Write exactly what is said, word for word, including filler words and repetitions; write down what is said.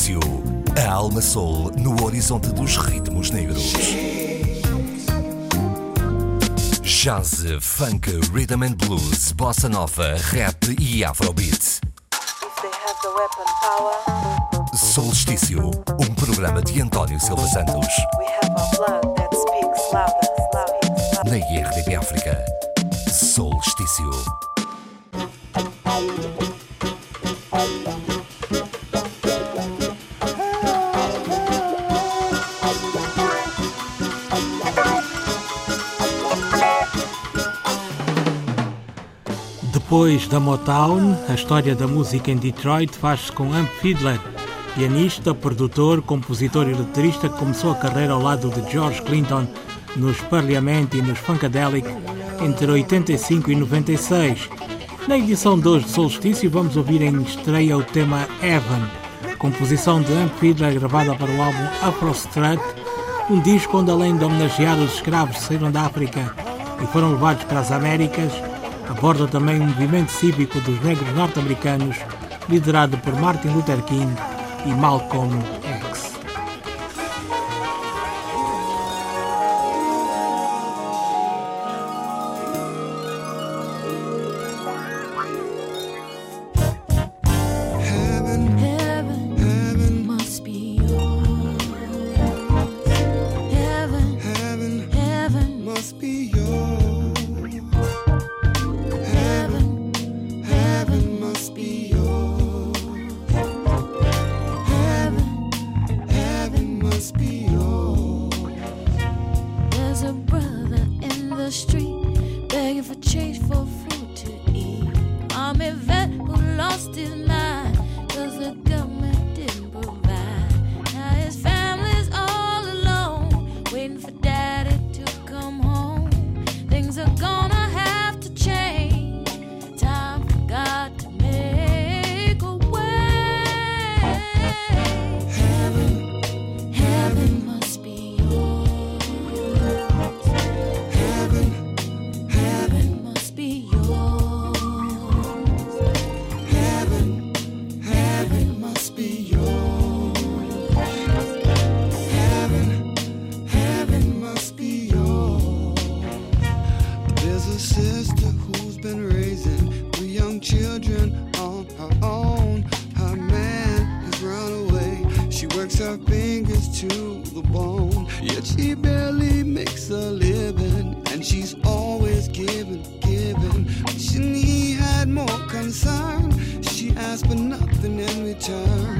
Solstício, a alma soul no horizonte dos ritmos negros. Jazz, funk, rhythm and blues, bossa nova, rap e afrobeat. Solstício, um programa de António Silva Santos. Na I R D P África. Solstício. Depois da Motown, a história da música em Detroit faz-se com Amp Fiedler, pianista, produtor, compositor e letrista que começou a carreira ao lado de George Clinton nos Parliament e nos Funkadelic entre oitenta e cinco e noventa e seis. Na edição de hoje de Solstício vamos ouvir em estreia o tema Heaven, composição de Amp Fiedler gravada para o álbum Afro Strut, um disco onde, além de homenagear os escravos que saíram da África e foram levados para as Américas, aborda também um movimento cívico dos negros norte-americanos liderado por Martin Luther King e Malcolm X. She asked for nothing in return.